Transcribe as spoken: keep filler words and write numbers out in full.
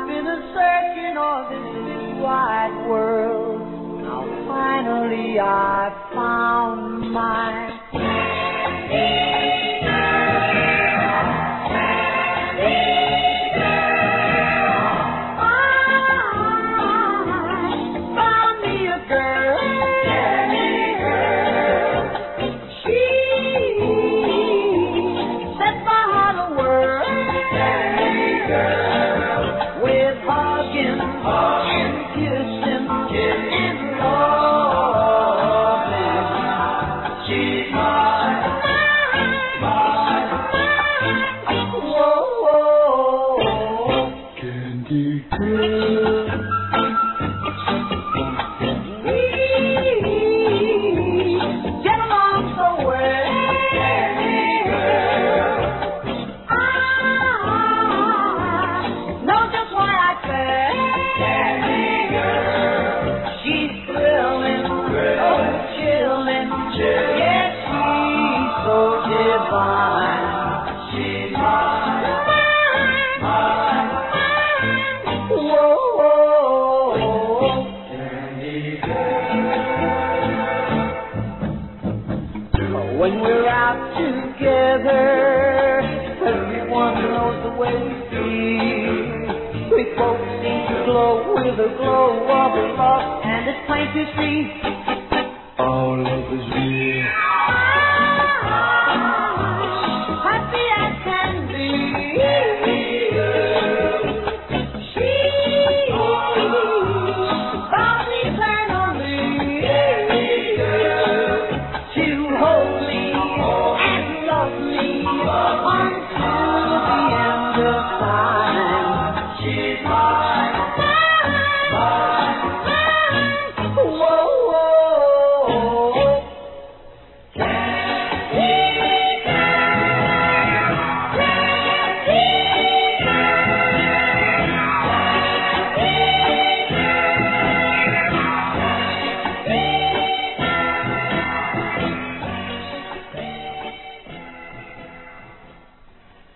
I've been a searching of this big wide world. Now finally I found my candy girl. Candy girl. I found me a girl. Candy girl. She set my heart a whirl. Candy girl. With hugging, hugging, kissing, kissing, loving. She's mine, mine, mine. Whoa, candy girl. We get along so well. Candy girl. I know just why I fell. Candy girl. She's thrilling, oh chilling, yes she's so divine. She's mine, mine, mine. Whoa, candy girl. When we're out together, everyone knows the way we feel. We both seem to glow with a glow of love, and it's plain to see our love is real.